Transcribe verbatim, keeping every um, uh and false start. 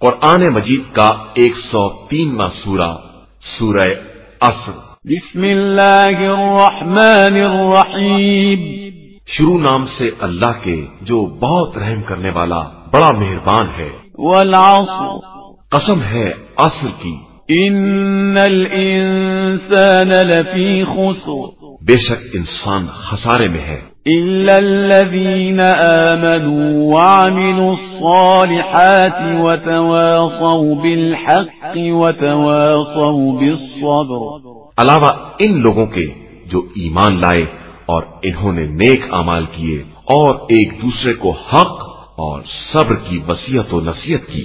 कुरान मजीद का एक सौ तीनवां सूरा सूरह अस्र। बिस्मिल्लाहिर्रहमानिर्रहीम। शुरू नाम से अल्लाह के जो बहुत रहम करने वाला बड़ा मेहरबान है। वल अस्र, कसम है अस्र की। इन्नल इंसान लफी खुस्र, बेशक इंसान खसारे में है। इल्लल्लज़ीना आमनू व अमिलुस्सालिहाति व तवासौ बिल हक़्क़ि व तवासौ बिस्सब्र, अलावा इन लोगों के जो ईमान लाए और इन्होंने नेक अमाल किए और एक दूसरे को हक और सब्र की वसीयत व नसीहत की।